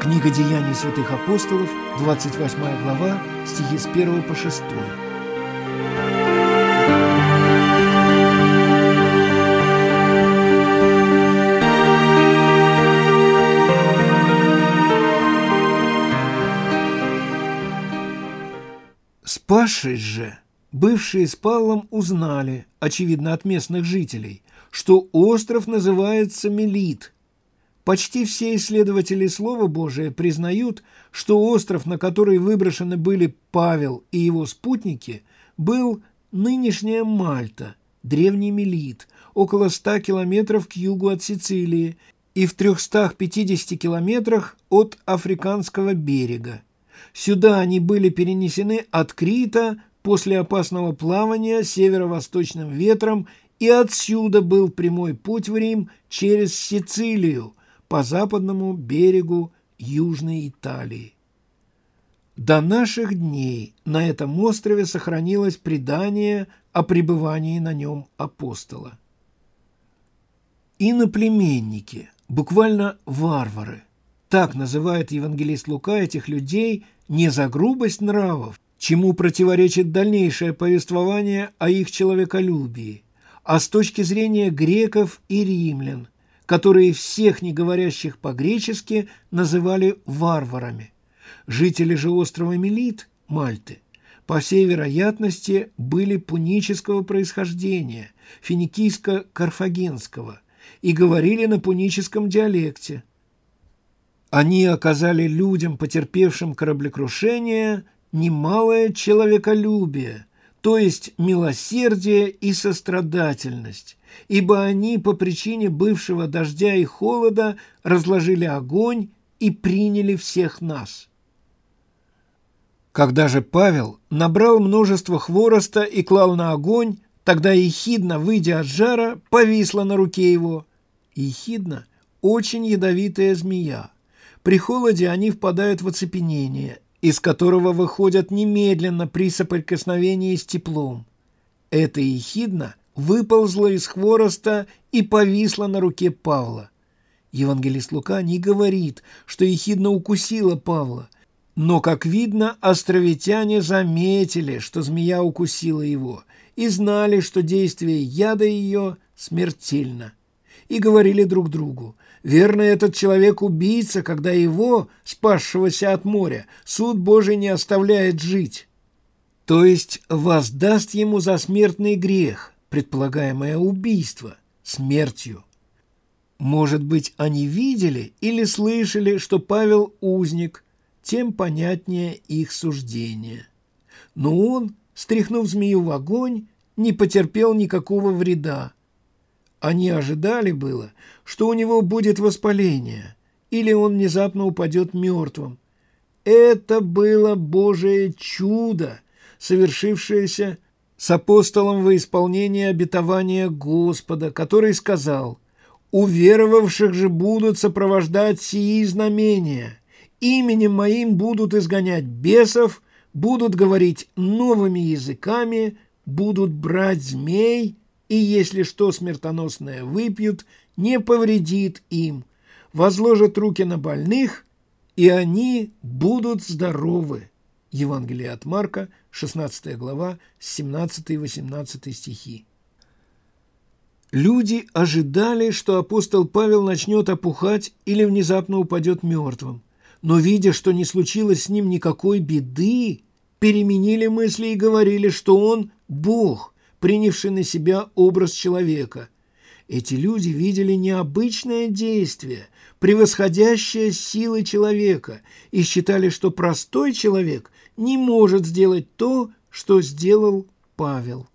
Книга Деяний святых апостолов, 28 глава, стихи с 1 по 6. Спасшись же, бывшие с Павлом узнали, очевидно от местных жителей, что остров называется Мелит. Почти все исследователи Слова Божия признают, что остров, на который выброшены были Павел и его спутники, был нынешняя Мальта, древний Мелит, около 100 километров к югу от Сицилии и в 350 километрах от Африканского берега. Сюда они были перенесены от Крита после опасного плавания северо-восточным ветром, и отсюда был прямой путь в Рим через Сицилию по западному берегу Южной Италии. До наших дней на этом острове сохранилось предание о пребывании на нем апостола. Иноплеменники, буквально варвары, так называет евангелист Лука этих людей не за грубость нравов, чему противоречит дальнейшее повествование о их человеколюбии, а с точки зрения греков и римлян, которые всех не говорящих по-гречески называли варварами. Жители же острова Мелит, Мальты, по всей вероятности, были пунического происхождения, финикийско-карфагенского, и говорили на пуническом диалекте. Они оказали людям, потерпевшим кораблекрушение, немалое человеколюбие, то есть милосердие и сострадательность, ибо они по причине бывшего дождя и холода разложили огонь и приняли всех нас. Когда же Павел набрал множество хвороста и клал на огонь, тогда ехидна, выйдя от жара, повисла на руке его. Ехидна – очень ядовитая змея. При холоде они впадают в оцепенение, из которого выходят немедленно при соприкосновении с теплом. Эта ехидна выползла из хвороста и повисла на руке Павла. Евангелист Лука не говорит, что ехидна укусила Павла, но, как видно, островитяне заметили, что змея укусила его, и знали, что действие яда ее смертельно, и говорили друг другу: «Верно, этот человек убийца, когда его, спасшегося от моря, суд Божий не оставляет жить». То есть воздаст ему за смертный грех, предполагаемое убийство, смертью. Может быть, они видели или слышали, что Павел узник, тем понятнее их суждение. Но он, стряхнув змею в огонь, не потерпел никакого вреда. Они ожидали было, что у него будет воспаление, или он внезапно упадет мертвым. Это было Божие чудо, совершившееся с апостолом во исполнение обетования Господа, который сказал: «Уверовавших же будут сопровождать сии знамения. Именем моим будут изгонять бесов, будут говорить новыми языками, будут брать змей, и если что смертоносное выпьют, не повредит им, возложат руки на больных, и они будут здоровы». Евангелие от Марка, 16 глава, 17-18 стихи. Люди ожидали, что апостол Павел начнет опухать или внезапно упадет мертвым, но, видя, что не случилось с ним никакой беды, переменили мысли и говорили, что он – Бог, принявший на себя образ человека. Эти люди видели необычное действие, превосходящее силы человека, и считали, что простой человек не может сделать то, что сделал Павел.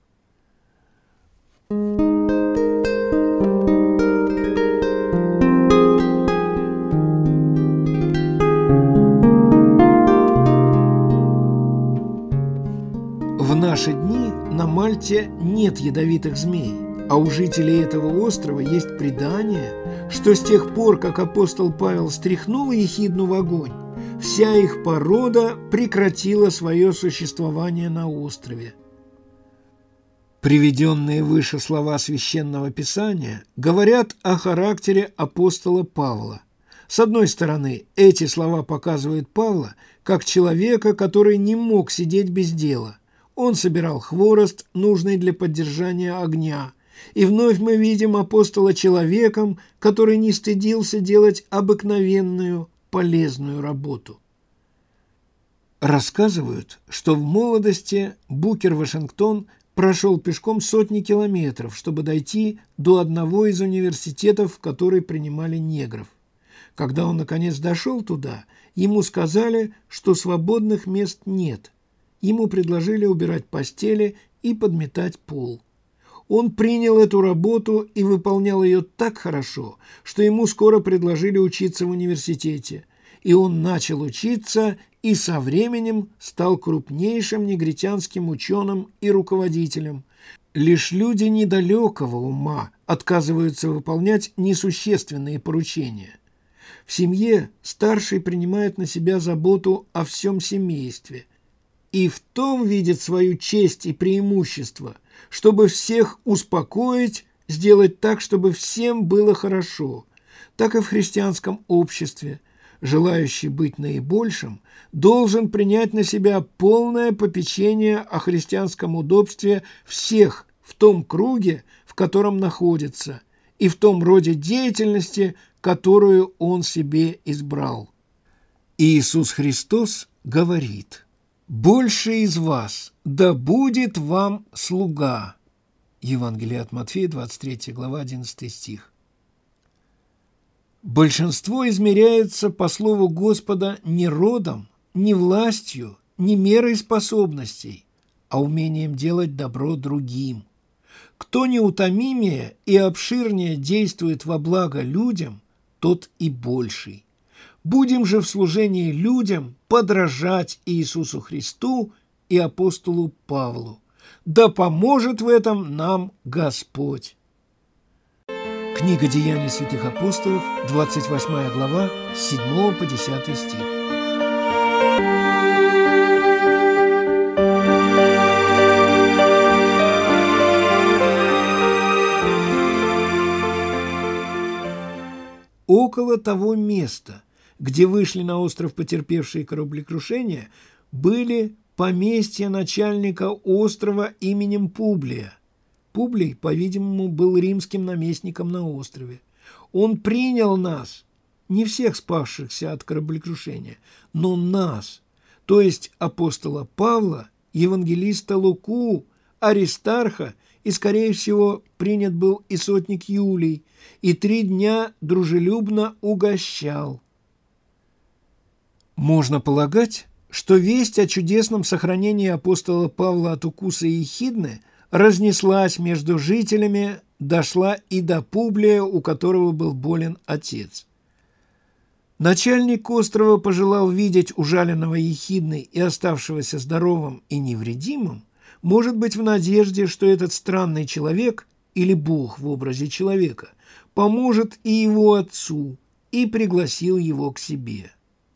В наши дни на Мальте нет ядовитых змей, а у жителей этого острова есть предание, что с тех пор, как апостол Павел стряхнул ехидну в огонь, вся их порода прекратила свое существование на острове. Приведенные выше слова Священного Писания говорят о характере апостола Павла. С одной стороны, эти слова показывают Павла как человека, который не мог сидеть без дела. Он собирал хворост, нужный для поддержания огня. И вновь мы видим апостола человеком, который не стыдился делать обыкновенную, полезную работу. Рассказывают, что в молодости Букер Вашингтон прошел пешком сотни километров, чтобы дойти до одного из университетов, в который принимали негров. Когда он, наконец, дошел туда, ему сказали, что свободных мест нет. Ему предложили убирать постели и подметать пол. Он принял эту работу и выполнял ее так хорошо, что ему скоро предложили учиться в университете. И он начал учиться и со временем стал крупнейшим негритянским ученым и руководителем. Лишь люди недалекого ума отказываются выполнять несущественные поручения. В семье старший принимает на себя заботу о всем семействе и в том видит свою честь и преимущество, чтобы всех успокоить, сделать так, чтобы всем было хорошо. Так и в христианском обществе желающий быть наибольшим должен принять на себя полное попечение о христианском удобстве всех в том круге, в котором находится, и в том роде деятельности, которую он себе избрал. Иисус Христос говорит: «Больше из вас да будет вам слуга». Евангелие от Матфея, 23 глава, 11 стих. Большинство измеряется, по слову Господа, не родом, не властью, не мерой способностей, а умением делать добро другим. Кто неутомимее и обширнее действует во благо людям, тот и больший. Будем же в служении людям подражать Иисусу Христу и апостолу Павлу. Да поможет в этом нам Господь. Книга Деяний святых апостолов, 28 глава, с 7 по 10 стих. Около того места, где вышли на остров потерпевшие кораблекрушение, были поместья начальника острова именем Публия. Публий, по-видимому, был римским наместником на острове. Он принял нас, не всех спасшихся от кораблекрушения, но нас, то есть апостола Павла, евангелиста Луку, Аристарха, и, скорее всего, принят был и сотник Юлий, и 3 дня дружелюбно угощал. Можно полагать, что весть о чудесном сохранении апостола Павла от укуса ехидны разнеслась между жителями, дошла и до Публия, у которого был болен отец. Начальник острова пожелал видеть ужаленного ехидной и оставшегося здоровым и невредимым, может быть, в надежде, что этот странный человек, или Бог в образе человека, поможет и его отцу, и пригласил его к себе.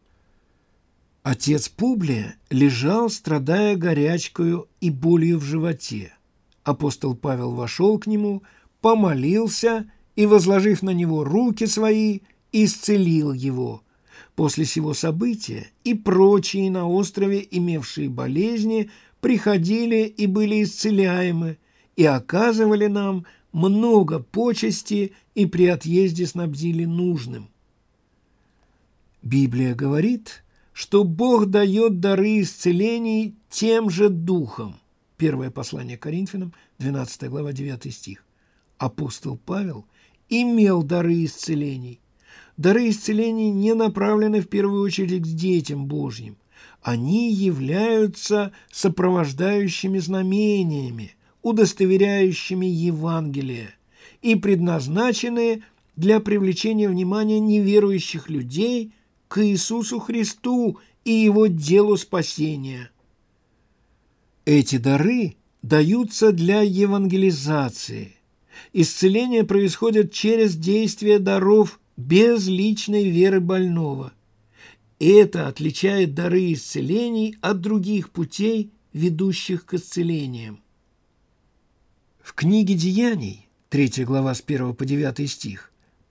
Отец Публия лежал, страдая горячкою и болью в животе. Апостол Павел вошел к нему, помолился и, возложив на него руки свои, исцелил его. После сего события и прочие на острове, имевшие болезни, приходили и были исцеляемы, и оказывали нам много почести и при отъезде снабдили нужным. Библия говорит, что Бог дает дары исцелений тем же духом. Первое послание к Коринфянам, 12 глава, 9 стих. Апостол Павел имел дары исцелений. Дары исцелений не направлены в первую очередь к детям Божьим. Они являются сопровождающими знамениями, удостоверяющими Евангелие и предназначены для привлечения внимания неверующих людей к Иисусу Христу и Его делу спасения. Эти дары даются для евангелизации. Исцеление происходит через действие даров без личной веры больного. Это отличает дары исцелений от других путей, ведущих к исцелениям. В книге Деяний, 3 глава с 1 по 9 стих,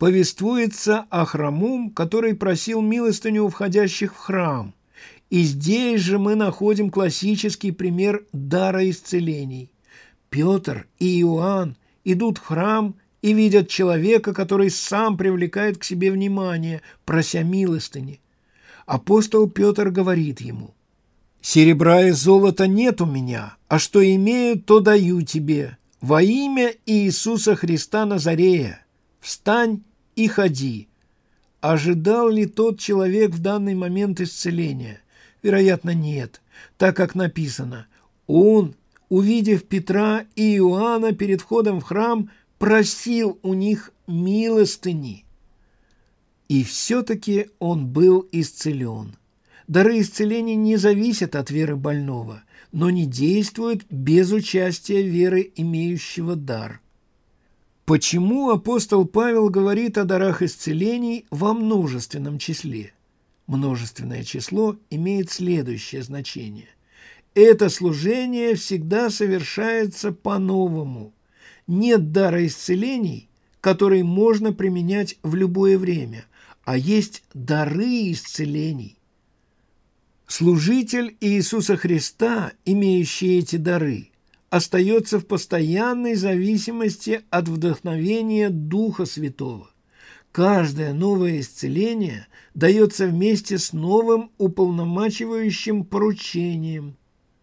повествуется о хромом, который просил милостыню у входящих в храм. И здесь же мы находим классический пример дара исцелений. Петр и Иоанн идут в храм и видят человека, который сам привлекает к себе внимание, прося милостыни. Апостол Петр говорит ему: «Серебра и золота нет у меня, а что имею, то даю тебе. Во имя Иисуса Христа Назарея встань и ходи». Ожидал ли тот человек в данный момент исцеления? Вероятно, нет, так как написано: он, увидев Петра и Иоанна перед входом в храм, просил у них милостыни. И все-таки он был исцелен. Дары исцеления не зависят от веры больного, но не действуют без участия веры, имеющего дар. Почему апостол Павел говорит о дарах исцелений во множественном числе? Множественное число имеет следующее значение. Это служение всегда совершается по-новому. Нет дара исцелений, который можно применять в любое время, а есть дары исцелений. Служитель Иисуса Христа, имеющий эти дары, остается в постоянной зависимости от вдохновения Духа Святого. Каждое новое исцеление дается вместе с новым уполномачивающим поручением.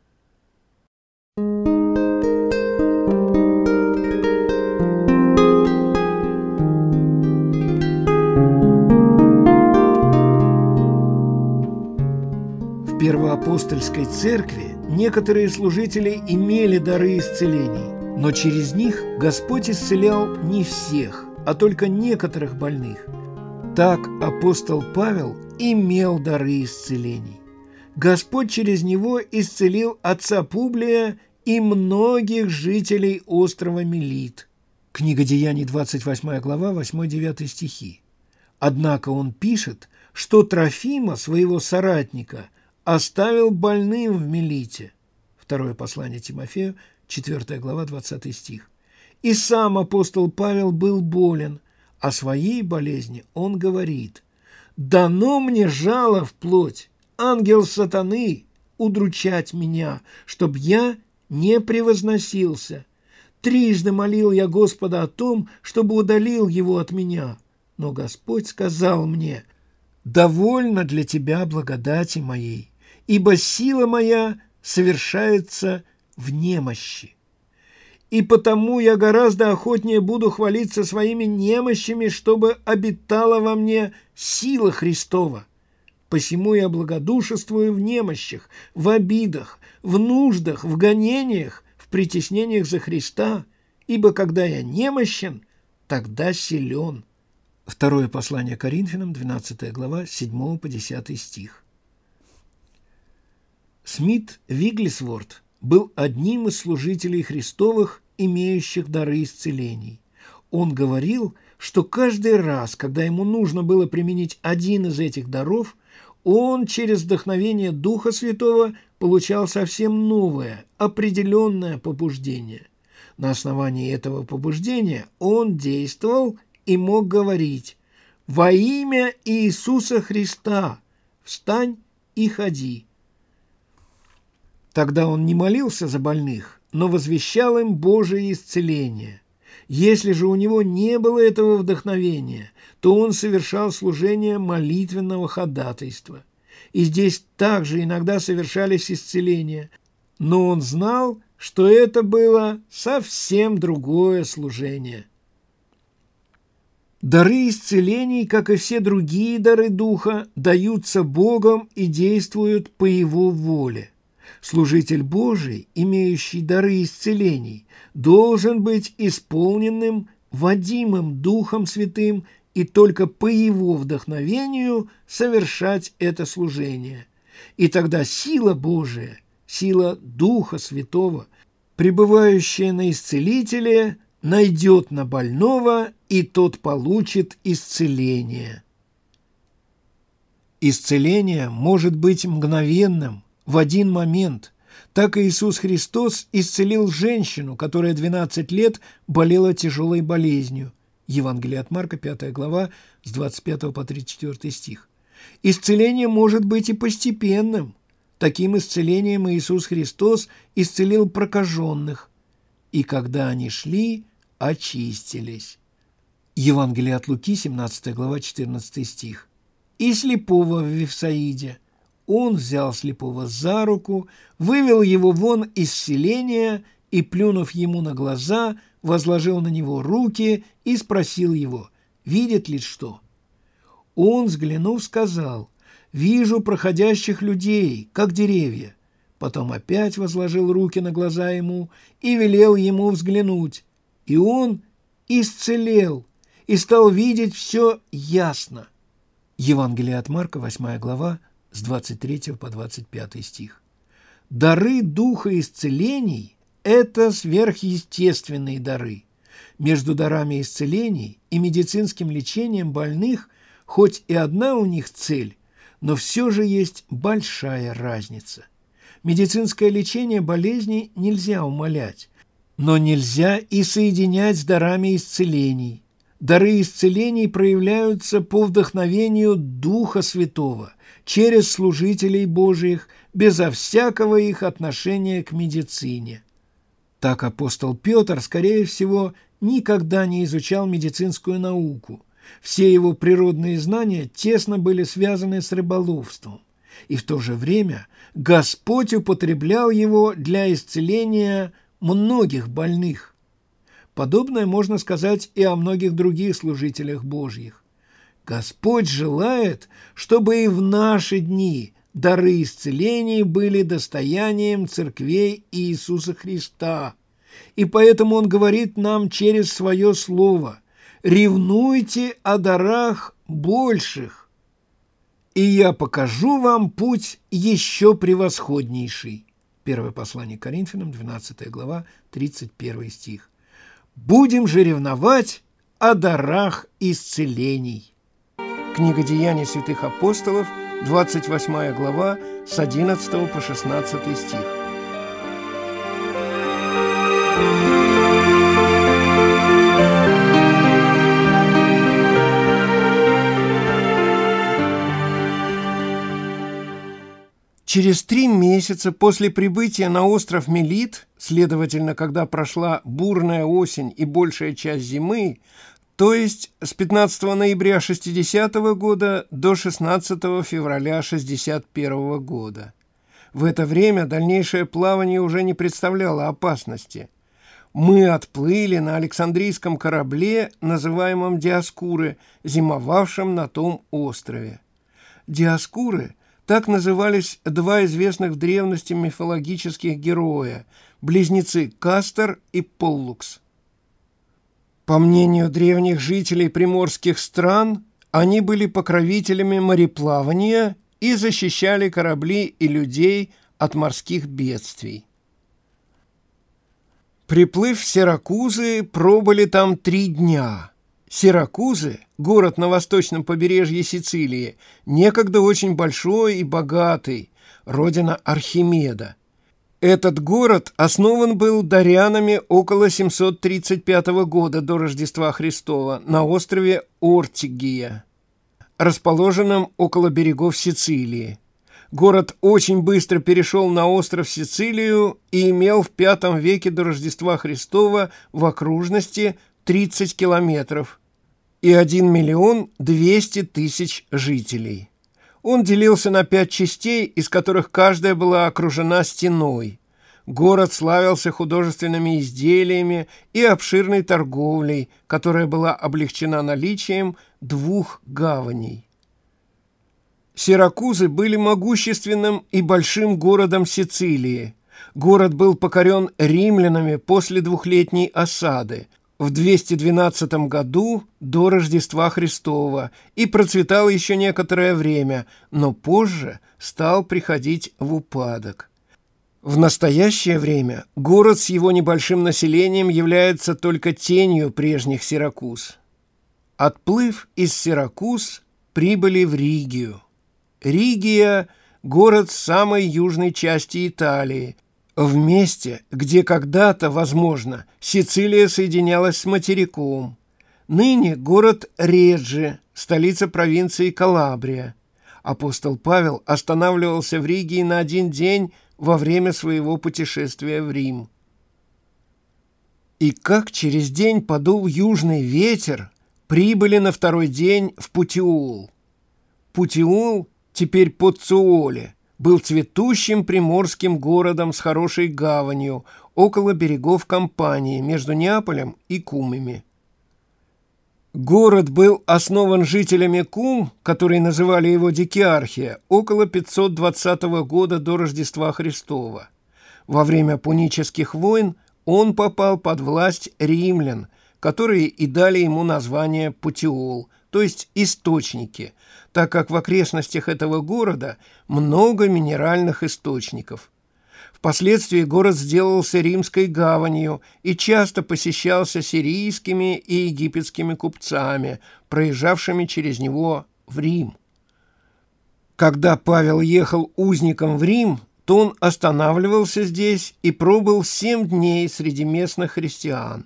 В Первоапостольской церкви некоторые служители имели дары исцелений, но через них Господь исцелял не всех, а только некоторых больных. Так апостол Павел имел дары исцелений. Господь через него исцелил отца Публия и многих жителей острова Мелит. Книга Деяний, 28 глава, 8-9 стихи. Однако он пишет, что Трофима, своего соратника, оставил больным в Мелите. Второе послание Тимофею, 4 глава, 20 стих. И сам апостол Павел был болен. О своей болезни он говорит: «Дано мне жало в плоть, ангел сатаны, удручать меня, чтоб я не превозносился. Трижды молил я Господа о том, чтобы удалил его от меня. Но Господь сказал мне: довольно для тебя благодати моей, ибо сила моя совершается в немощи. И потому я гораздо охотнее буду хвалиться своими немощами, чтобы обитала во мне сила Христова. Посему я благодушествую в немощах, в обидах, в нуждах, в гонениях, в притеснениях за Христа, ибо когда я немощен, тогда силен». Второе послание Коринфянам, 12 глава, 7 по 10 стих. Смит Вигглесворт был одним из служителей Христовых, имеющих дары исцелений. Он говорил, что каждый раз, когда ему нужно было применить один из этих даров, он через вдохновение Духа Святого получал совсем новое, определенное побуждение. На основании этого побуждения он действовал и мог говорить: «Во имя Иисуса Христа встань и ходи». Тогда он не молился за больных, но возвещал им Божие исцеление. Если же у него не было этого вдохновения, то он совершал служение молитвенного ходатайства. И здесь также иногда совершались исцеления, но он знал, что это было совсем другое служение. Дары исцелений, как и все другие дары Духа, даются Богом и действуют по Его воле. Служитель Божий, имеющий дары исцелений, должен быть исполненным, водимым Духом Святым и только по Его вдохновению совершать это служение. И тогда сила Божия, сила Духа Святого, пребывающая на исцелителе, найдет на больного, и тот получит исцеление. Исцеление может быть мгновенным, в один момент. Так Иисус Христос исцелил женщину, которая 12 лет болела тяжелой болезнью, Евангелие от Марка, 5 глава, с 25 по 34 стих. Исцеление может быть и постепенным. Таким исцелением Иисус Христос исцелил прокаженных, и когда они шли, очистились. Евангелие от Луки, 17 глава, 14 стих. И слепого в Вифсаиде. Он взял слепого за руку, вывел его вон из селения и, плюнув ему на глаза, возложил на него руки и спросил его, видит ли что. Он, взглянув, сказал, «Вижу проходящих людей, как деревья». Потом опять возложил руки на глаза ему и велел ему взглянуть. И он исцелел и стал видеть все ясно. Евангелие от Марка, 8 глава, с 23 по 25 стих. Дары Духа исцелений – это сверхъестественные дары. Между дарами исцелений и медицинским лечением больных хоть и одна у них цель, но все же есть большая разница. Медицинское лечение болезней нельзя умалять, но нельзя и соединять с дарами исцелений. Дары исцелений проявляются по вдохновению Духа Святого, через служителей Божиих, безо всякого их отношения к медицине. Так апостол Петр, скорее всего, никогда не изучал медицинскую науку. Все его природные знания тесно были связаны с рыболовством, и в то же время Господь употреблял его для исцеления многих больных. Подобное можно сказать и о многих других служителях Божьих. Господь желает, чтобы и в наши дни дары исцелений были достоянием церквей Иисуса Христа, и поэтому Он говорит нам через Свое Слово: «Ревнуйте о дарах больших, и я покажу вам путь еще превосходнейший». Первое послание к Коринфянам, 12 глава, 31 стих. «Будем же ревновать о дарах исцелений». Книга «Деяний святых апостолов», 28 глава, с 11 по 16 стих. Через 3 месяца после прибытия на остров Мелит, следовательно, когда прошла бурная осень и большая часть зимы, то есть с 15 ноября 60 года до 16 февраля 61 года. В это время дальнейшее плавание уже не представляло опасности. Мы отплыли на Александрийском корабле, называемом Диоскуры, зимовавшем на том острове. Диоскуры – так назывались 2 известных в древности мифологических героя – близнецы Кастор и Поллукс. По мнению древних жителей приморских стран, они были покровителями мореплавания и защищали корабли и людей от морских бедствий. Приплыв в Сиракузы, пробыли там 3 дня. Сиракузы, город на восточном побережье Сицилии, некогда очень большой и богатый, родина Архимеда. Этот город основан был дарянами около 735 года до Рождества Христова на острове Ортигия, расположенном около берегов Сицилии. Город очень быстро перешел на остров Сицилию и имел в V веке до Рождества Христова в окружности 30 километров и 1 200 000 жителей. Он делился на 5 частей, из которых каждая была окружена стеной. Город славился художественными изделиями и обширной торговлей, которая была облегчена наличием 2 гаваней. Сиракузы были могущественным и большим городом Сицилии. Город был покорен римлянами после 2-летней осады в 212 году до Рождества Христова и процветал еще некоторое время, но позже стал приходить в упадок. В настоящее время город с его небольшим населением является только тенью прежних Сиракуз. Отплыв из Сиракуз, прибыли в Ригию. Ригия – город самой южной части Италии, в месте, где когда-то, возможно, Сицилия соединялась с материком. ныне город Реджи, столица провинции Калабрия. Апостол Павел останавливался в Риге на 1 день во время своего путешествия в Рим. И как через день подул южный ветер, прибыли на 2-й день в Путиол. Путиол, теперь Поццуоле, был цветущим приморским городом с хорошей гаванью около берегов Кампании между Неаполем и Кумами. Город был основан жителями Кум, которые называли его Дикиархия, около 520 года до Рождества Христова. Во время пунических войн он попал под власть римлян, которые и дали ему название Путиол, то есть источники, так как в окрестностях этого города много минеральных источников. Впоследствии город сделался римской гаванью и часто посещался сирийскими и египетскими купцами, проезжавшими через него в Рим. Когда Павел ехал узником в Рим, то он останавливался здесь и пробыл 7 дней среди местных христиан.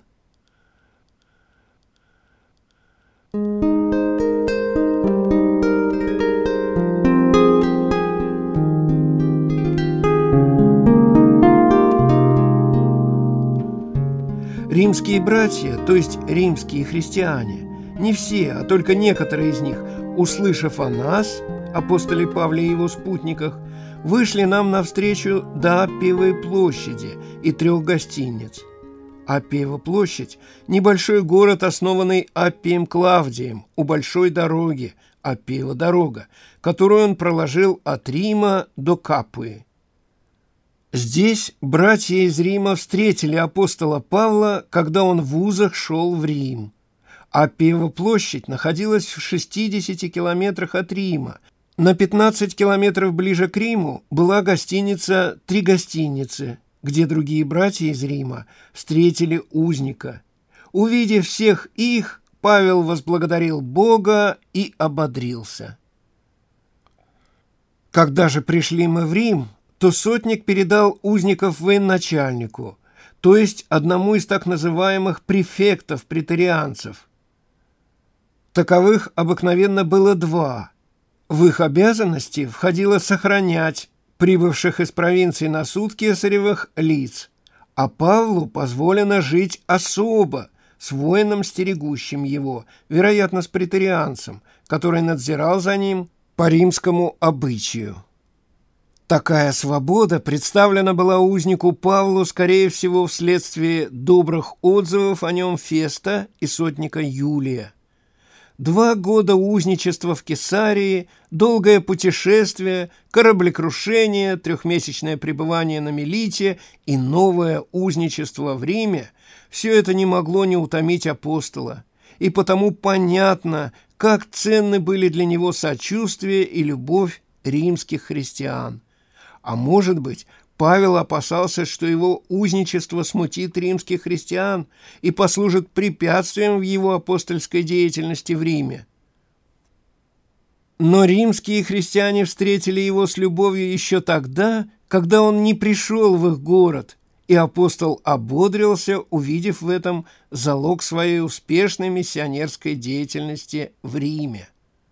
Римские братья, то есть римские христиане, не все, а только некоторые из них, услышав о нас, апостоле Павле и его спутниках, вышли нам навстречу до Аппиевой площади и 3 гостиниц. Аппиева площадь – небольшой город, основанный Аппием Клавдием у большой дороги, Аппиева дорога, которую он проложил от Рима до Капуи. Здесь братья из Рима встретили апостола Павла, когда он в вузах шел в Рим. Аппиева площадь находилась в 60 километрах от Рима. На 15 километров ближе к Риму была гостиница «Три гостиницы», где другие братья из Рима встретили узника. Увидев всех их, Павел возблагодарил Бога и ободрился. Когда же пришли мы в Рим, то сотник передал узников военачальнику, то есть одному из так называемых префектов-преторианцев. Таковых обыкновенно было 2. В их обязанности входило сохранять прибывших из провинции на суд кесаревых лиц, а Павлу позволено жить особо с воином, стерегущим его, вероятно, с преторианцем, который надзирал за ним по римскому обычаю. Такая свобода представлена была узнику Павлу, скорее всего, вследствие добрых отзывов о нем Феста и сотника Юлия. 2 года узничества в Кесарии, долгое путешествие, кораблекрушение, 3-месячное пребывание на Мелите и новое узничество в Риме – все это не могло не утомить апостола, и потому понятно, как ценны были для него сочувствие и любовь римских христиан. А может быть, Павел опасался, что его узничество смутит римских христиан и послужит препятствием в его апостольской деятельности в Риме. Но римские христиане встретили его с любовью еще тогда, когда он не пришел в их город, и апостол ободрился, увидев в этом залог своей успешной миссионерской деятельности в Риме.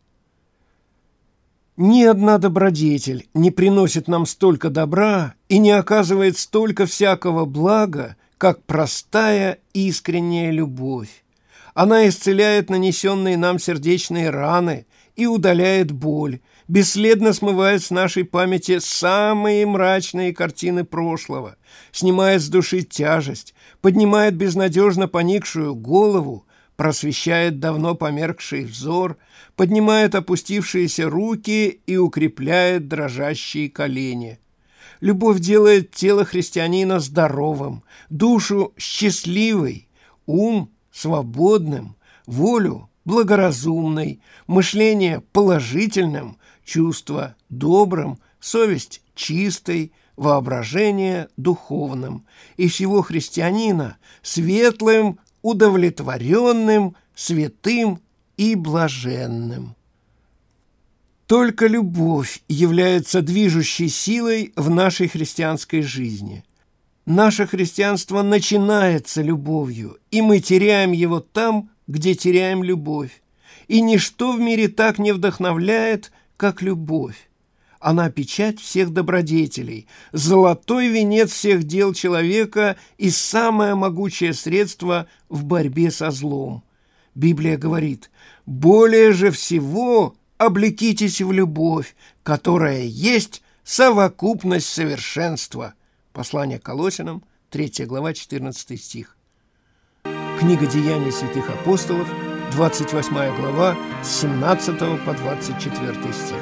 Ни одна добродетель не приносит нам столько добра и не оказывает столько всякого блага, как простая искренняя любовь. Она исцеляет нанесенные нам сердечные раны и удаляет боль, бесследно смывает с нашей памяти самые мрачные картины прошлого, снимает с души тяжесть, поднимает безнадежно поникшую голову, просвещает давно померкший взор, поднимает опустившиеся руки и укрепляет дрожащие колени. Любовь делает тело христианина здоровым, душу счастливой, ум свободным, волю благоразумной, мышление положительным, чувство добрым, совесть чистой, воображение духовным, и всего христианина светлым, удовлетворенным, святым и блаженным. Только любовь является движущей силой в нашей христианской жизни. Наше христианство начинается любовью, и мы теряем его там, где теряем любовь. И ничто в мире так не вдохновляет, как любовь. Она печать всех добродетелей, золотой венец всех дел человека и самое могучее средство в борьбе со злом. Библия говорит: «Более же всего облекитесь в любовь, которая есть совокупность совершенства». Послание к Колоссянам, 3 глава, 14 стих. Книга Деяний святых апостолов, 28 глава, с 17 по 24 стих.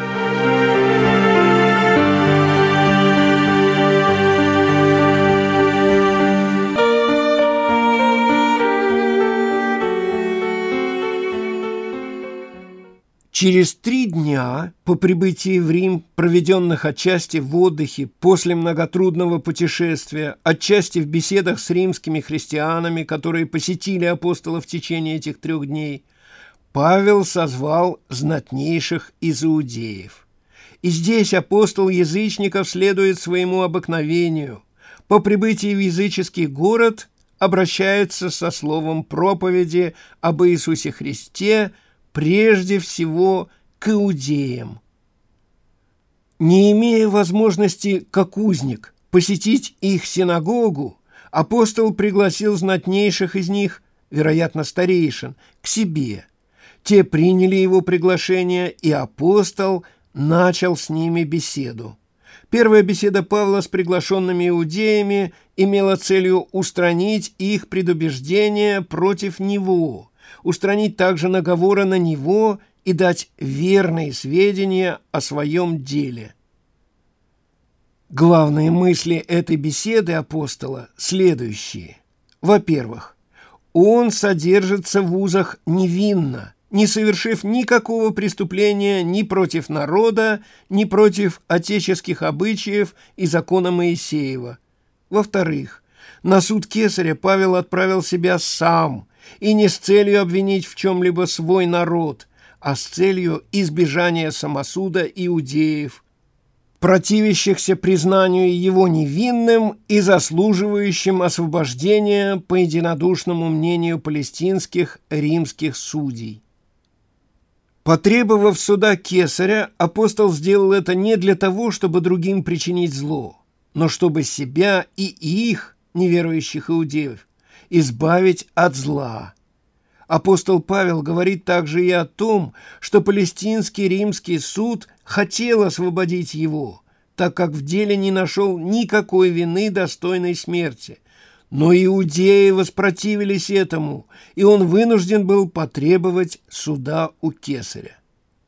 Через 3 дня по прибытии в Рим, проведенных отчасти в отдыхе после многотрудного путешествия, отчасти в беседах с римскими христианами, которые посетили апостола в течение этих 3 дней, Павел созвал знатнейших из иудеев. И здесь апостол язычников следует своему обыкновению. По прибытии в языческий город обращается со словом проповеди об Иисусе Христе прежде всего к иудеям. Не имея возможности, как узник, посетить их синагогу, апостол пригласил знатнейших из них, вероятно, старейшин, к себе. Те приняли его приглашение, и апостол начал с ними беседу. Первая беседа Павла с приглашенными иудеями имела целью устранить их предубеждения против него, устранить также наговоры на него и дать верные сведения о своем деле. Главные мысли этой беседы апостола следующие. Во-первых, он содержится в узах невинно, не совершив никакого преступления ни против народа, ни против отеческих обычаев и закона Моисеева. Во-вторых, на суд Кесаря Павел отправил себя сам, и не с целью обвинить в чем-либо свой народ, а с целью избежания самосуда иудеев, противящихся признанию его невинным и заслуживающим освобождения по единодушному мнению палестинских римских судей. Потребовав суда Кесаря, апостол сделал это не для того, чтобы другим причинить зло, но чтобы себя и их, неверующих иудеев, избавить от зла. Апостол Павел говорит также и о том, что палестинский римский суд хотел освободить его, так как в деле не нашел никакой вины, достойной смерти. Но иудеи воспротивились этому, и он вынужден был потребовать суда у Кесаря.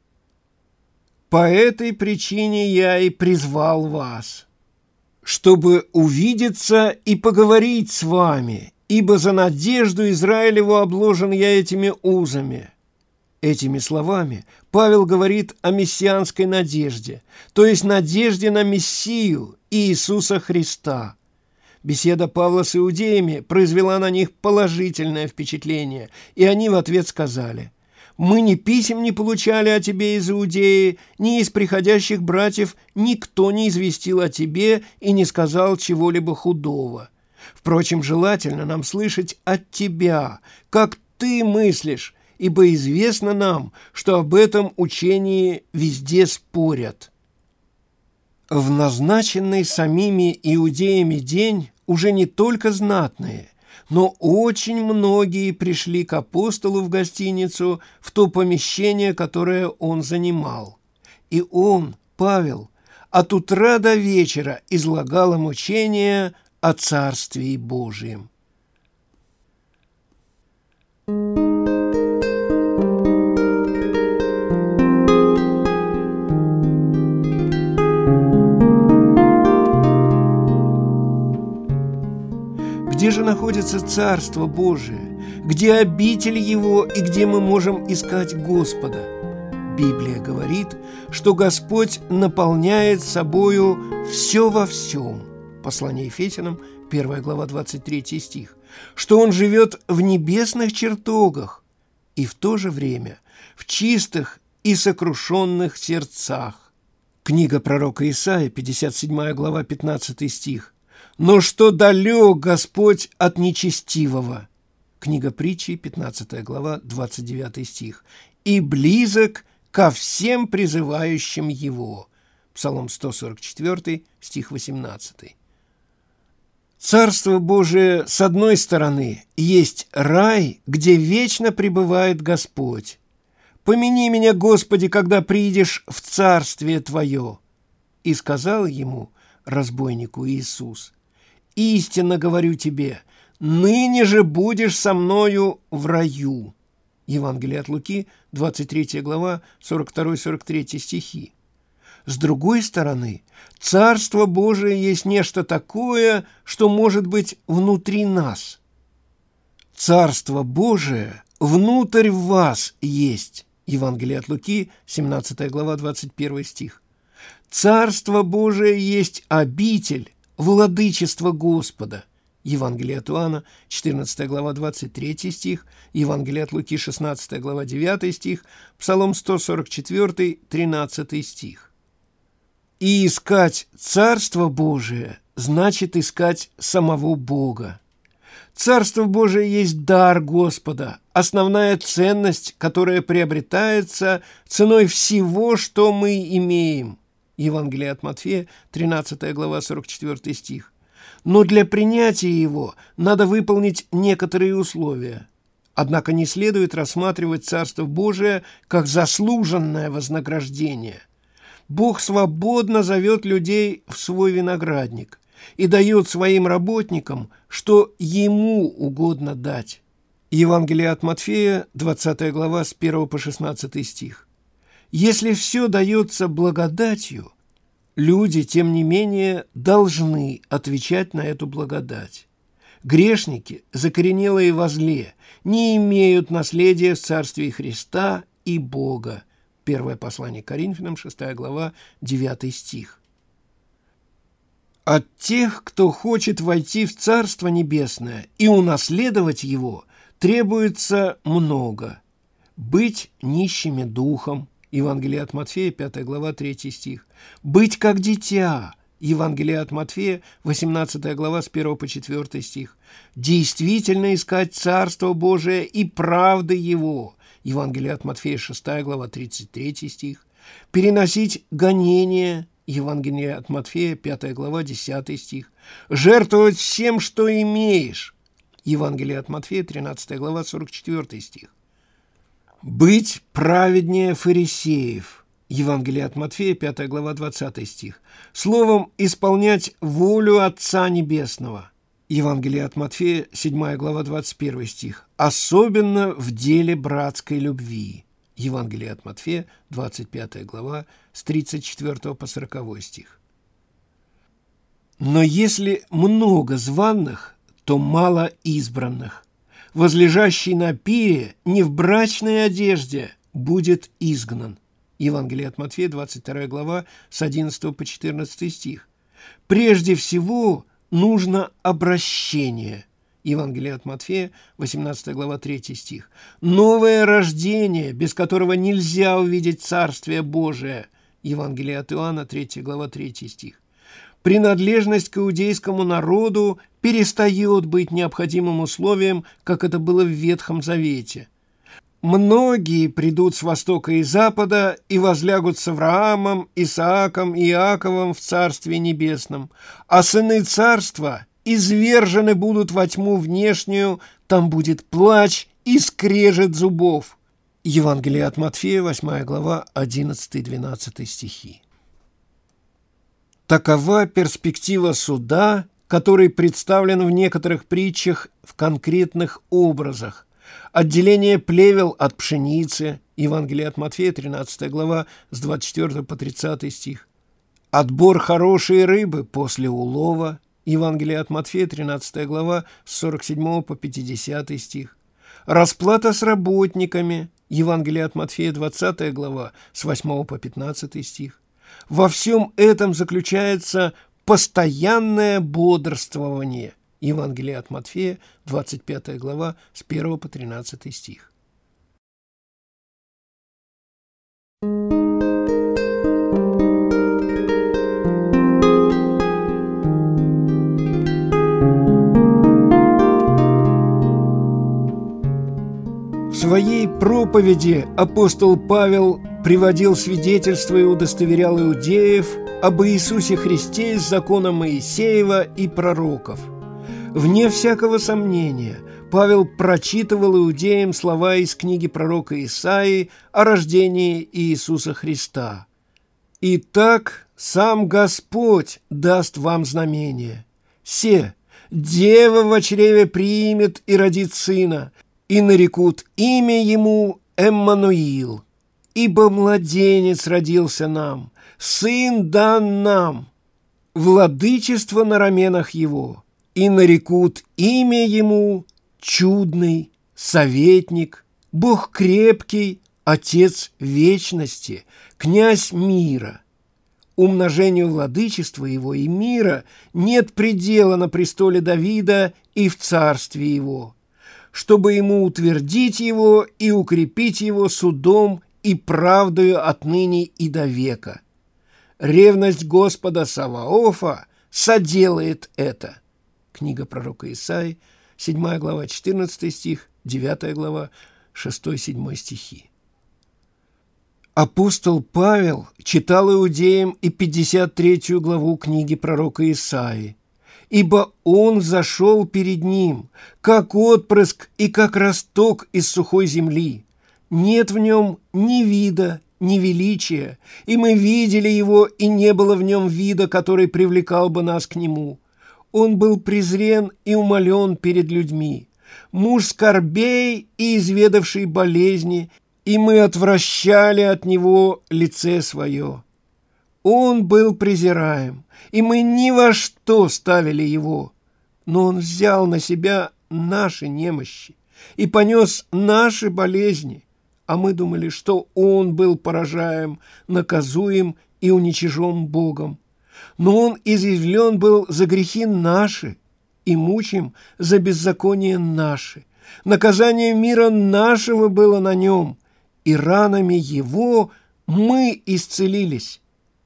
«По этой причине я и призвал вас, чтобы увидеться и поговорить с вами, ибо за надежду Израилеву обложен я этими узами». Этими словами Павел говорит о мессианской надежде, то есть надежде на Мессию Иисуса Христа. Беседа Павла с иудеями произвела на них положительное впечатление, и они в ответ сказали: «Мы ни писем не получали о тебе из Иудеи, ни из приходящих братьев никто не известил о тебе и не сказал чего-либо худого. Впрочем, желательно нам слышать от тебя, как ты мыслишь, ибо известно нам, что об этом учении везде спорят». В назначенный самими иудеями день уже не только знатные, но очень многие пришли к апостолу в гостиницу, в то помещение, которое он занимал. И он, Павел, от утра до вечера излагал им учение о Царствии Божием. Где же находится Царство Божие? Где обитель Его и где мы можем искать Господа? Библия говорит, что Господь наполняет собою все во всем. Послание Ефесянам, 1 глава, 23 стих. Что Он живет в небесных чертогах и в то же время в чистых и сокрушенных сердцах. Книга пророка Исаии, 57 глава, 15 стих. «Но что далек Господь от нечестивого, Книга притчи, 15 глава, 29 стих. «И близок ко всем призывающим его». Псалом 144, стих 18. Царство Божие, с одной стороны, есть рай, где вечно пребывает Господь. «Помяни меня, Господи, когда придешь в царствие Твое». И сказал ему, разбойнику, Иисус: «Истинно говорю тебе, ныне же будешь со мною в раю». Евангелие от Луки, 23 глава, 42-43 стихи. С другой стороны, Царство Божие есть нечто такое, что может быть внутри нас. Царство Божие внутрь вас есть. Евангелие от Луки, 17 глава, 21 стих. Царство Божие есть обитель, владычество Господа. Евангелие от Иоанна, 14 глава, 23 стих, Евангелие от Луки, 16 глава, 9 стих, Псалом 144, 13 стих. И искать Царство Божие значит искать самого Бога. Царство Божие есть дар Господа, основная ценность, которая приобретается ценой всего, что мы имеем. Евангелие от Матфея, 13 глава, 44 стих. Но для принятия его надо выполнить некоторые условия. Однако не следует рассматривать Царство Божие как заслуженное вознаграждение. Бог свободно зовет людей в свой виноградник и дает своим работникам, что ему угодно дать. Евангелие от Матфея, 20 глава, с 1 по 16 стих. Если все дается благодатью, люди, тем не менее, должны отвечать на эту благодать. Грешники, закоренелые во зле, не имеют наследия в Царстве Христа и Бога. Первое послание к Коринфянам, 6 глава, 9 стих. От тех, кто хочет войти в Царство Небесное и унаследовать его, требуется много. Быть нищими духом. Евангелие от Матфея, 5 глава, 3 стих. Быть как дитя. Евангелие от Матфея, 18 глава, с 1 по 4 стих. Действительно искать Царство Божие и правды Его. Евангелие от Матфея, 6 глава, 33 стих. Переносить гонения. Евангелие от Матфея, 5 глава, 10 стих. Жертвовать всем, что имеешь. Евангелие от Матфея, 13 глава, 44 стих. Быть праведнее фарисеев. Евангелие от Матфея, 5 глава, 20 стих. Словом, исполнять волю Отца Небесного. Евангелие от Матфея, 7 глава, 21 стих. Особенно в деле братской любви. Евангелие от Матфея, 25 глава, с 34 по 40 стих. Но если много званых, то мало избранных. Возлежащий на пире не в брачной одежде будет изгнан. Евангелие от Матфея, 22 глава, с 11 по 14 стих. Прежде всего нужно обращение. Евангелие от Матфея, 18 глава, 3 стих. Новое рождение, без которого нельзя увидеть Царствие Божие. Евангелие от Иоанна, 3 глава, 3 стих. Принадлежность к иудейскому народу перестает быть необходимым условием, как это было в Ветхом Завете. Многие придут с востока и запада и возлягут с Авраамом, Исааком и Иаковом в Царстве Небесном, а сыны Царства извержены будут во тьму внешнюю, там будет плач и скрежет зубов. Евангелие от Матфея, 8 глава, 11-12 стихи. Такова перспектива суда, который представлен в некоторых притчах в конкретных образах. Отделение плевел от пшеницы. Евангелие от Матфея, 13 глава, с 24 по 30 стих. Отбор хорошей рыбы после улова. Евангелие от Матфея, 13 глава, с 47 по 50 стих. Расплата с работниками. Евангелие от Матфея, 20 глава, с 8 по 15 стих. Во всем этом заключается постоянное бодрствование. Евангелие от Матфея, 25 глава, с 1 по 13 стих. проповеди апостол Павел приводил свидетельства и удостоверял иудеев об Иисусе Христе из закона Моисеева и пророков. Вне всякого сомнения, Павел прочитывал иудеям слова из книги пророка Исаии о рождении Иисуса Христа. «Итак, сам Господь даст вам знамение. Се, дева во чреве примет и родит сына, и нарекут имя ему Эммануил. Ибо младенец родился нам, сын дан нам, владычество на раменах его, и нарекут имя ему Чудный, Советник, Бог крепкий, Отец вечности, Князь мира. Умножению владычества его и мира нет предела на престоле Давида и в царстве его, чтобы ему утвердить его и укрепить его судом и правдою отныне и до века. Ревность Господа Саваофа соделает это». Книга пророка Исаии, 7 глава, 14 стих, 9 глава, 6-7 стихи. Апостол Павел читал иудеям и 53 главу книги пророка Исаии. «Ибо он взошел перед ним, как отпрыск и как росток из сухой земли. Нет в нем ни вида, ни величия, и мы видели его, и не было в нем вида, который привлекал бы нас к нему. Он был презрен и умолен перед людьми, муж скорбей и изведавший болезни, и мы отвращали от него лице свое. Он был презираем, и мы ни во что ставили его, но он взял на себя наши немощи и понес наши болезни, а мы думали, что он был поражаем, наказуем и уничижен Богом. Но он изъявлен был за грехи наши и мучим за беззаконие наши. Наказание мира нашего было на нем, и ранами его мы исцелились.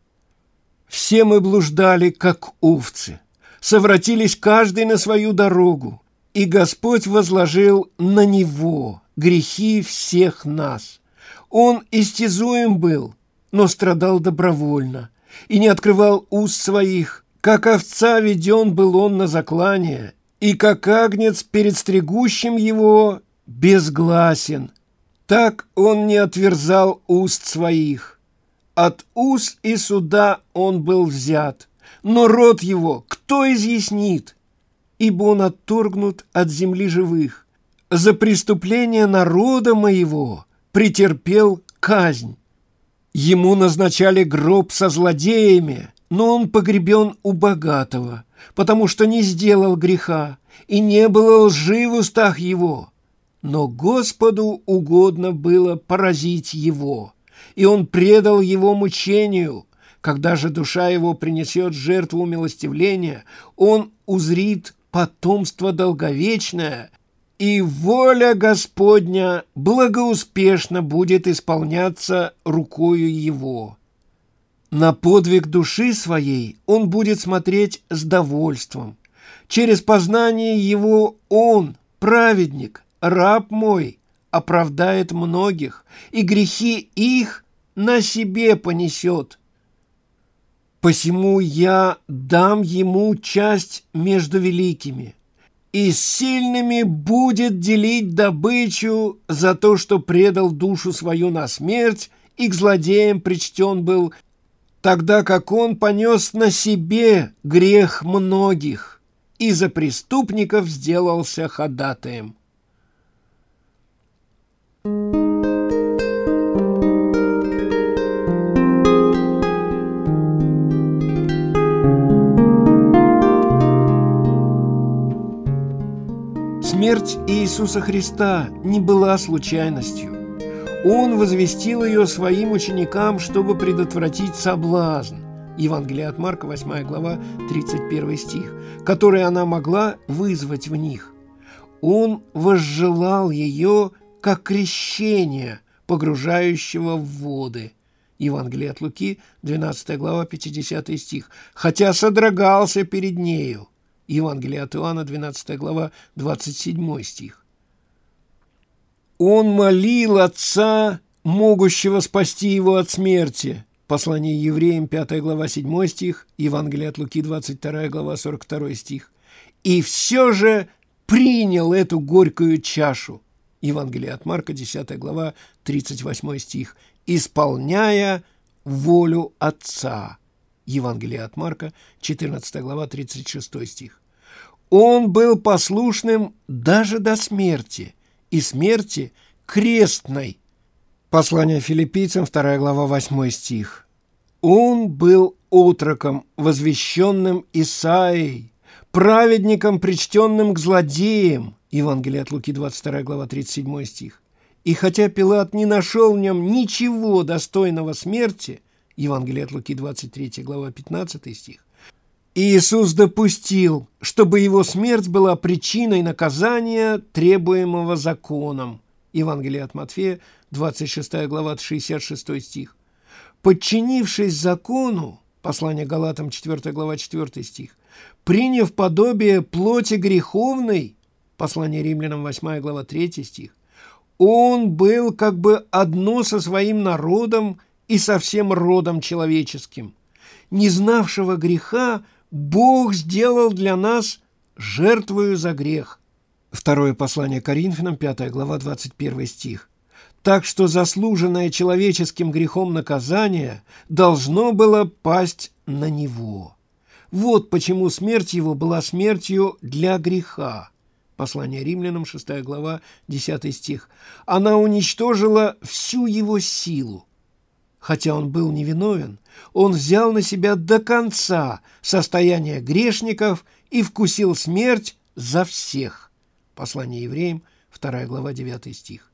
Все мы блуждали, как овцы, совратились каждый на свою дорогу, и Господь возложил на него грехи всех нас. Он истязуем был, но страдал добровольно, и не открывал уст своих. Как овца веден был он на заклание, и как агнец перед стригущим его безгласен. Так он не отверзал уст своих. От уз и суда он был взят, но род его кто изъяснит? Ибо он отторгнут от земли живых. За преступление народа моего претерпел казнь. Ему назначали гроб со злодеями, но он погребен у богатого, потому что не сделал греха, и не было лжи в устах его. Но Господу угодно было поразить его, и он предал его мучению. Когда же душа его принесет жертву милостивления, он узрит потомство долговечное, и воля Господня благоуспешно будет исполняться рукою его. На подвиг души своей он будет смотреть с довольством. Через познание его он, праведник, раб мой, оправдает многих, и грехи их на себе понесет. Посему я дам ему часть между великими, и с сильными будет делить добычу за то, что предал душу свою на смерть и к злодеям причтен был, тогда как он понес на себе грех многих и за преступников сделался ходатаем». Смерть Иисуса Христа не была случайностью. Он возвестил ее своим ученикам, чтобы предотвратить соблазн. Евангелие от Марка, 8 глава, 31 стих, который она могла вызвать в них. Он возжелал ее как крещение, погружающего в воды. Евангелие от Луки, 12 глава, 50 стих, хотя содрогался перед нею. Евангелие от Иоанна, 12 глава, 27 стих. Он молил Отца, могущего спасти его от смерти. Послание евреям, 5 глава, 7 стих, Евангелие от Луки, 22 глава, 42 стих. И все же принял эту горькую чашу. Евангелие от Марка, 10 глава, 38 стих. Исполняя волю Отца. Евангелие от Марка, 14 глава, 36 стих. Он был послушным даже до смерти, и смерти крестной. Послание филиппийцам, 2 глава, 8 стих. Он был отроком, возвещенным Исаией, праведником, причтенным к злодеям. Евангелие от Луки, 22 глава, 37 стих. И хотя Пилат не нашел в нем ничего достойного смерти, Евангелие от Луки, 23 глава, 15 стих, Иисус допустил, чтобы его смерть была причиной наказания, требуемого законом. Евангелие от Матфея, 26 глава, 66 стих. Подчинившись закону, послание Галатам, 4 глава, 4 стих, приняв подобие плоти греховной, послание Римлянам, 8 глава, 3 стих, он был как бы одно со своим народом и со всем родом человеческим. Не знавшего греха Бог сделал для нас жертвою за грех. Второе послание Коринфянам, 5 глава, 21 стих. Так что заслуженное человеческим грехом наказание должно было пасть на него. Вот почему смерть его была смертью для греха. Послание Римлянам, 6 глава, 10 стих. Она уничтожила всю его силу. Хотя он был невиновен, он взял на себя до конца состояние грешников и вкусил смерть за всех. Послание евреям, 2 глава, 9 стих.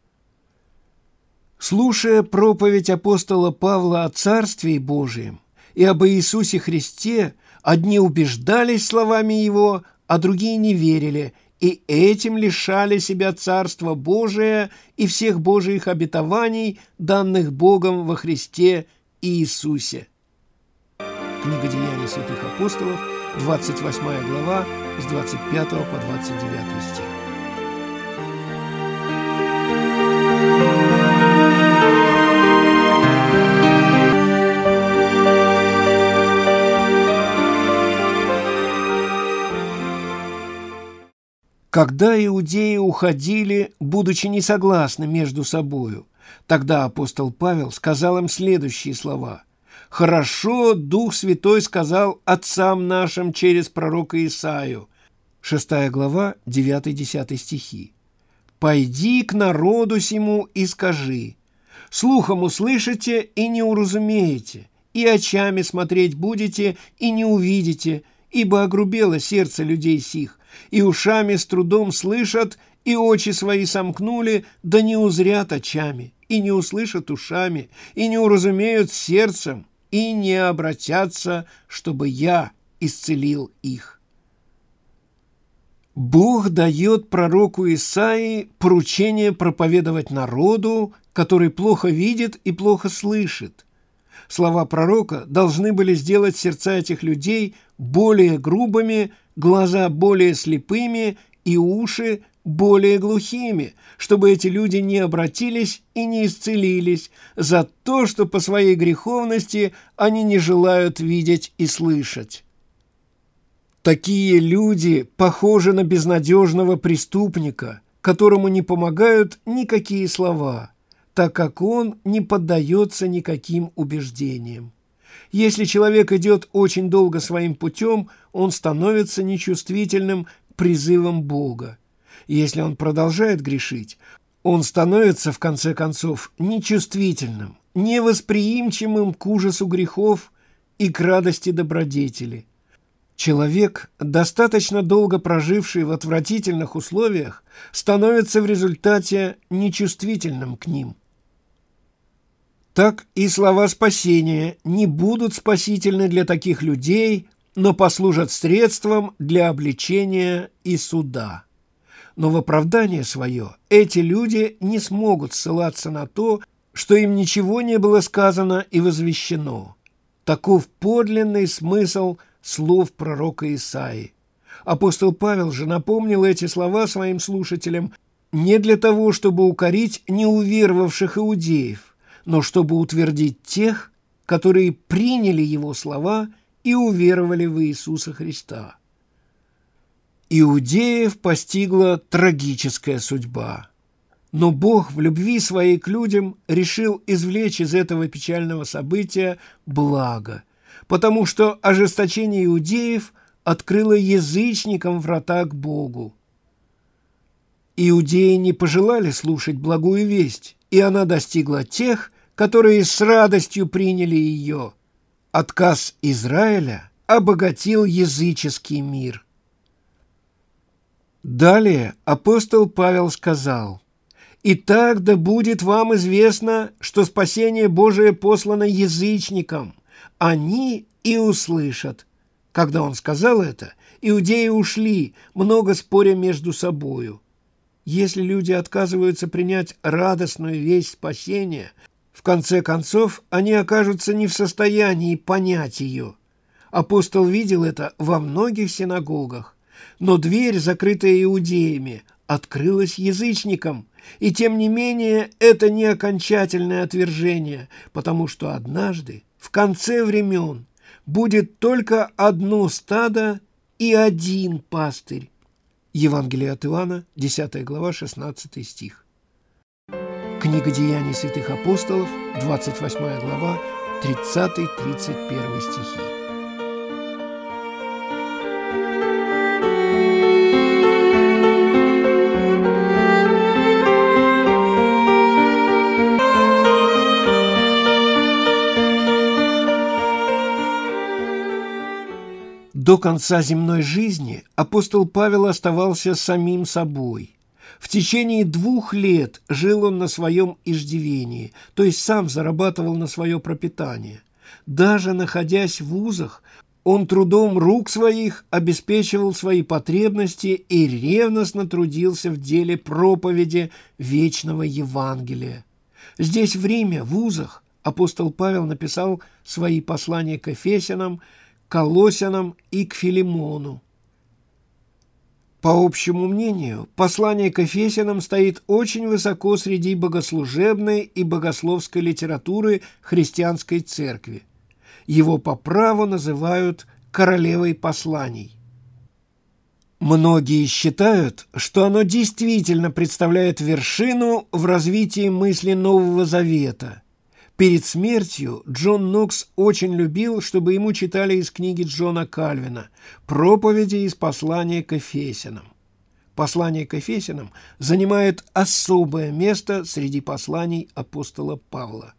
Слушая проповедь апостола Павла о Царстве Божием и об Иисусе Христе, одни убеждались словами его, а другие не верили, и этим лишали себя Царства Божия и всех Божиих обетований, данных Богом во Христе Иисусе. Книга Деяний святых апостолов, 28 глава, с 25 по 29 стих. Когда иудеи уходили, будучи не согласны между собою, тогда апостол Павел сказал им следующие слова. «Хорошо Дух Святой сказал отцам нашим через пророка Исаию». 6 глава, 9-10 стихи. «Пойди к народу сему и скажи, слухом услышите и не уразумеете, и очами смотреть будете и не увидите, ибо огрубело сердце людей сих, и ушами с трудом слышат, и очи свои сомкнули, да не узрят очами, и не услышат ушами, и не уразумеют сердцем, и не обратятся, чтобы я исцелил их». Бог дает пророку Исаии поручение проповедовать народу, который плохо видит и плохо слышит. Слова пророка должны были сделать сердца этих людей более грубыми, глаза более слепыми и уши более глухими, чтобы эти люди не обратились и не исцелились за то, что по своей греховности они не желают видеть и слышать. Такие люди похожи на безнадежного преступника, которому не помогают никакие слова, так как он не поддается никаким убеждениям. Если человек идет очень долго своим путем, он становится нечувствительным к призывам Бога. Если он продолжает грешить, он становится, в конце концов, нечувствительным, невосприимчивым к ужасу грехов и к радости добродетели. Человек, достаточно долго проживший в отвратительных условиях, становится в результате нечувствительным к ним. Так и слова спасения не будут спасительны для таких людей, но послужат средством для обличения и суда. Но в оправдание свое эти люди не смогут ссылаться на то, что им ничего не было сказано и возвещено. Таков подлинный смысл слов пророка Исаии. Апостол Павел же напомнил эти слова своим слушателям не для того, чтобы укорить неуверовавших иудеев, но чтобы утвердить тех, которые приняли его слова и уверовали в Иисуса Христа. Иудеев постигла трагическая судьба. Но Бог в любви своей к людям решил извлечь из этого печального события благо, потому что ожесточение иудеев открыло язычникам врата к Богу. Иудеи не пожелали слушать благую весть, и она достигла тех, которые с радостью приняли ее. Отказ Израиля обогатил языческий мир. Далее апостол Павел сказал: «Итак, да будет вам известно, что спасение Божие послано язычникам, они и услышат». Когда он сказал это, иудеи ушли, много споря между собою. Если люди отказываются принять радостную весть спасения, в конце концов они окажутся не в состоянии понять ее. Апостол видел это во многих синагогах, но дверь, закрытая иудеями, открылась язычникам. И тем не менее это не окончательное отвержение, потому что однажды, в конце времен, будет только одно стадо и один пастырь. Евангелие от Иоанна, 10 глава, 16 стих. Книга Деяний святых апостолов, 28 глава, 30-31 стихи. До конца земной жизни апостол Павел оставался самим собой. В течение 2 лет жил он на своем иждивении, то есть сам зарабатывал на свое пропитание. Даже находясь в вузах, он трудом рук своих обеспечивал свои потребности и ревностно трудился в деле проповеди вечного Евангелия. Здесь в Риме, в вузах, апостол Павел написал свои послания к Ефесянам, Колоссянам и к Филимону. По общему мнению, послание к Ефесянам стоит очень высоко среди богослужебной и богословской литературы христианской церкви. Его по праву называют королевой посланий. Многие считают, что оно действительно представляет вершину в развитии мысли Нового Завета. Перед смертью Джон Нокс очень любил, чтобы ему читали из книги Джона Кальвина «Проповеди из послания к Ефесянам». Послание к Ефесянам занимает особое место среди посланий апостола Павла.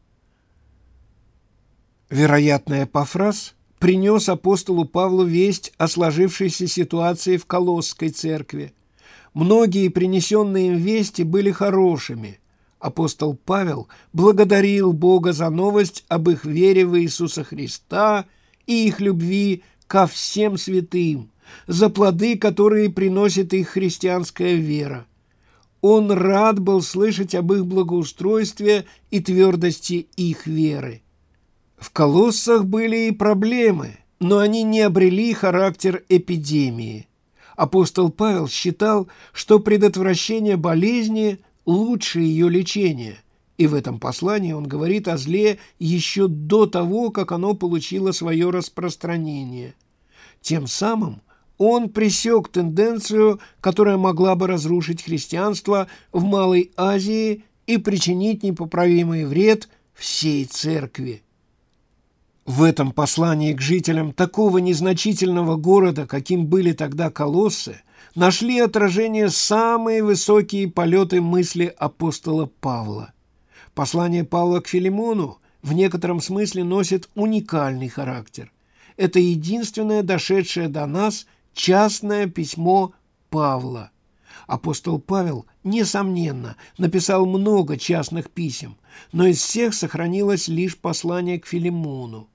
Вероятно, Эпафрас принес апостолу Павлу весть о сложившейся ситуации в Колосской церкви. Многие принесенные им вести были хорошими. Апостол Павел благодарил Бога за новость об их вере в Иисуса Христа и их любви ко всем святым, за плоды, которые приносит их христианская вера. Он рад был слышать об их благоустройстве и твердости их веры. В Колоссах были и проблемы, но они не обрели характер эпидемии. Апостол Павел считал, что предотвращение болезни – лучше ее лечение, и в этом послании он говорит о зле еще до того, как оно получило свое распространение. Тем самым он пресек тенденцию, которая могла бы разрушить христианство в Малой Азии и причинить непоправимый вред всей церкви. В этом послании к жителям такого незначительного города, каким были тогда Колоссы, нашли отражение самые высокие полеты мысли апостола Павла. Послание Павла к Филимону в некотором смысле носит уникальный характер. Это единственное дошедшее до нас частное письмо Павла. Апостол Павел, несомненно, написал много частных писем, но из всех сохранилось лишь послание к Филимону.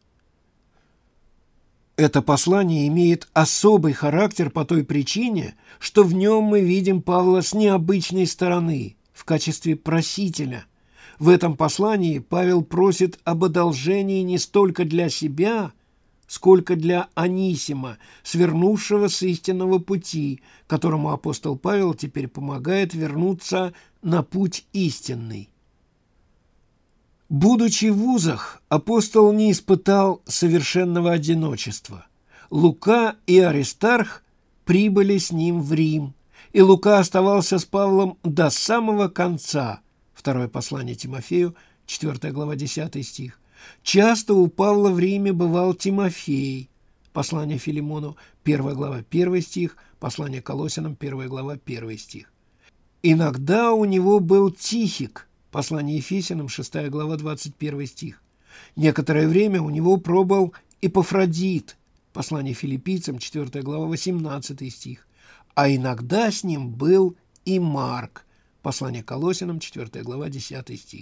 Это послание имеет особый характер по той причине, что в нем мы видим Павла с необычной стороны, в качестве просителя. В этом послании Павел просит об одолжении не столько для себя, сколько для Анисима, свернувшего с истинного пути, которому апостол Павел теперь помогает вернуться на путь истинный. Будучи в вузах, апостол не испытал совершенного одиночества. Лука и Аристарх прибыли с ним в Рим, и Лука оставался с Павлом до самого конца. Второе послание Тимофею, 4 глава, 10 стих. Часто у Павла в Риме бывал Тимофей. Послание Филимону, 1 глава, 1 стих, послание Колоссянам, 1 глава, 1 стих. Иногда у него был Тихик, послание Ефесянам, 6 глава, 21 стих. Некоторое время у него пробыл Эпафродит, послание Филиппийцам, 4 глава, 18 стих. А иногда с ним был и Марк, послание Колоссянам, 4 глава, 10 стих.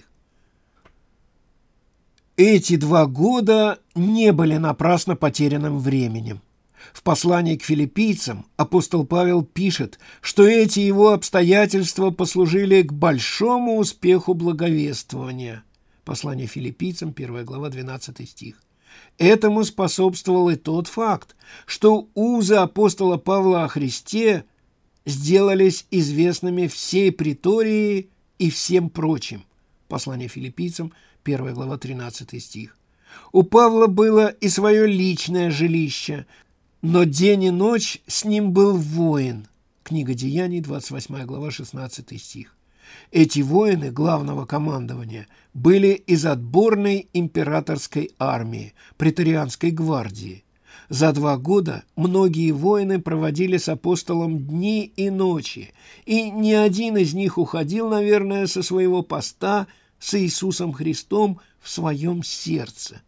Эти 2 года не были напрасно потерянным временем. В послании к филиппийцам апостол Павел пишет, что эти его обстоятельства послужили к большому успеху благовествования. Послание филиппийцам, 1 глава, 12 стих. Этому способствовал и тот факт, что узы апостола Павла о Христе сделались известными всей притории и всем прочим. Послание филиппийцам, 1 глава, 13 стих. У Павла было и свое личное жилище, но день и ночь с ним был воин. Книга Деяний, 28 глава, 16 стих. Эти воины главного командования были из отборной императорской армии, преторианской гвардии. За 2 года многие воины проводили с апостолом дни и ночи, и ни один из них уходил, наверное, со своего поста с Иисусом Христом в своем сердце.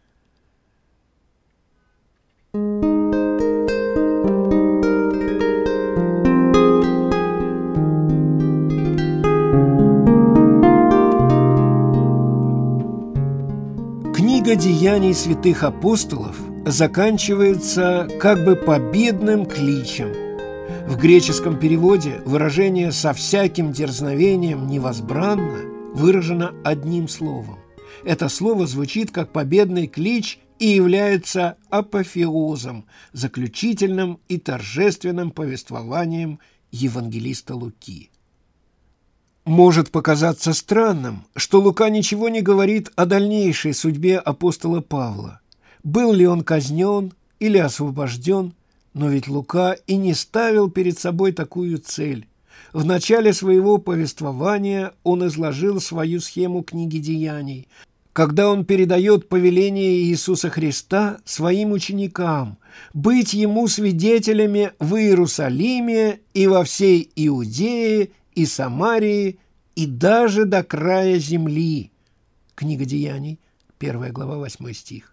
Книга «Деяний святых апостолов» заканчивается как бы победным кличем. В греческом переводе выражение «со всяким дерзновением невозбранно» выражено одним словом. Это слово звучит как победный клич и является апофеозом, заключительным и торжественным повествованием евангелиста Луки. Может показаться странным, что Лука ничего не говорит о дальнейшей судьбе апостола Павла. Был ли он казнен или освобожден, но ведь Лука и не ставил перед собой такую цель. В начале своего повествования он изложил свою схему книги «Деяний», когда он передает повеление Иисуса Христа своим ученикам быть ему свидетелями в Иерусалиме и во всей Иудее и Самарии, и даже до края земли. Книга Деяний, 1 глава, 8 стих.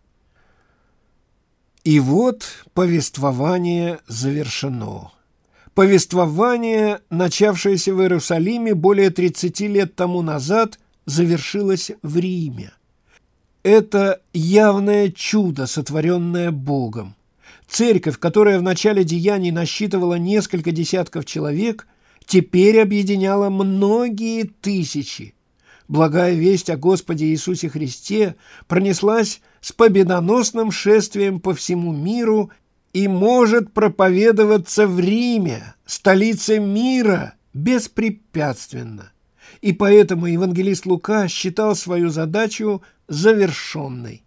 И вот повествование завершено. Повествование, начавшееся в Иерусалиме более 30 лет тому назад, завершилось в Риме. Это явное чудо, сотворенное Богом. Церковь, которая в начале Деяний насчитывала несколько десятков человек, теперь объединяла многие тысячи. Благая весть о Господе Иисусе Христе пронеслась с победоносным шествием по всему миру и может проповедоваться в Риме, столице мира, беспрепятственно. И поэтому евангелист Лука считал свою задачу завершенной.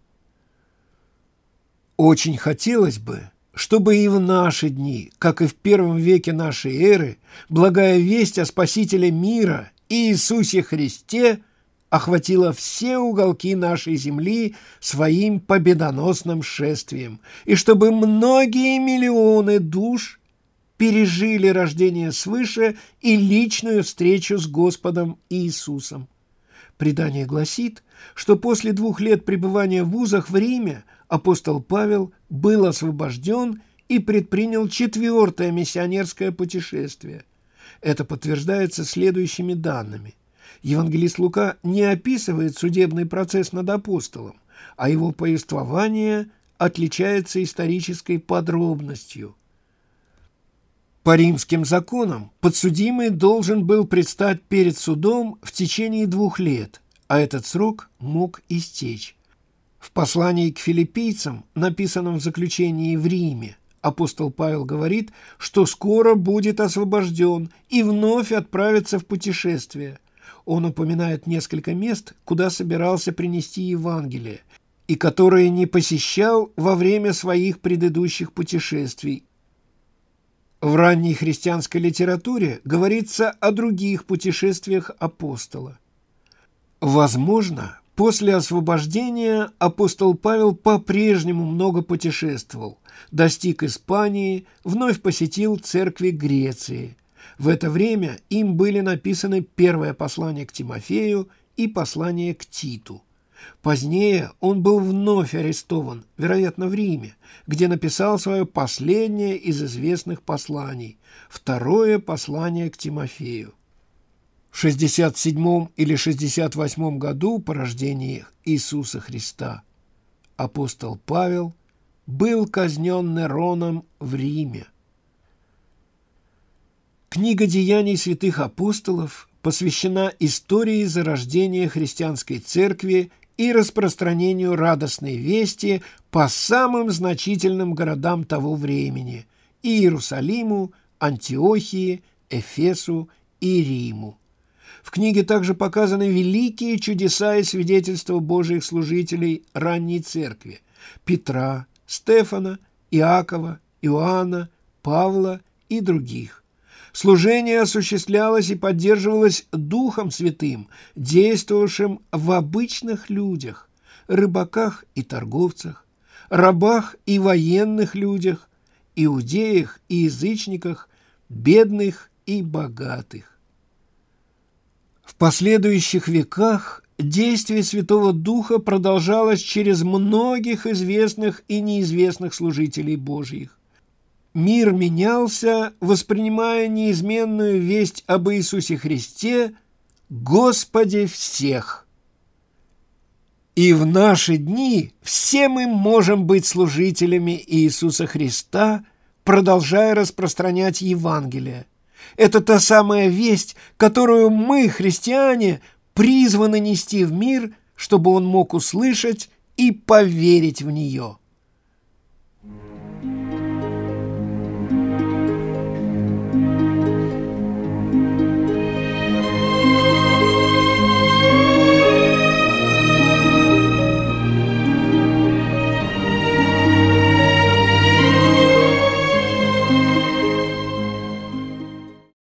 Очень хотелось бы, чтобы и в наши дни, как и в первом веке нашей эры, благая весть о Спасителе мира Иисусе Христе охватила все уголки нашей земли своим победоносным шествием, и чтобы многие миллионы душ пережили рождение свыше и личную встречу с Господом Иисусом. Предание гласит, что после 2 лет пребывания в вузах в Риме апостол Павел был освобожден и предпринял 4-е миссионерское путешествие. Это подтверждается следующими данными. Евангелист Лука не описывает судебный процесс над апостолом, а его повествование отличается исторической подробностью. По римским законам подсудимый должен был предстать перед судом в течение 2 лет, а этот срок мог истечь. В послании к филиппийцам, написанном в заключении в Риме, апостол Павел говорит, что скоро будет освобожден и вновь отправится в путешествие. Он упоминает несколько мест, куда собирался принести Евангелие, и которые не посещал во время своих предыдущих путешествий. В ранней христианской литературе говорится о других путешествиях апостола. Возможно, после освобождения апостол Павел по-прежнему много путешествовал, достиг Испании, вновь посетил церкви Греции. В это время им были написаны первое послание к Тимофею и послание к Титу. Позднее он был вновь арестован, вероятно, в Риме, где написал свое последнее из известных посланий – второе послание к Тимофею. В 67 или 68 году по рождении Иисуса Христа апостол Павел был казнен Нероном в Риме. Книга «Деяний святых апостолов» посвящена истории зарождения христианской церкви и распространению радостной вести по самым значительным городам того времени – Иерусалиму, Антиохии, Эфесу и Риму. В книге также показаны великие чудеса и свидетельства Божьих служителей ранней церкви – Петра, Стефана, Иакова, Иоанна, Павла и других. Служение осуществлялось и поддерживалось Духом Святым, действовавшим в обычных людях, рыбаках и торговцах, рабах и военных людях, иудеях и язычниках, бедных и богатых. В последующих веках действие Святого Духа продолжалось через многих известных и неизвестных служителей Божьих. Мир менялся, воспринимая неизменную весть об Иисусе Христе, Господе всех. И в наши дни все мы можем быть служителями Иисуса Христа, продолжая распространять Евангелие. Это та самая весть, которую мы, христиане, призваны нести в мир, чтобы он мог услышать и поверить в нее.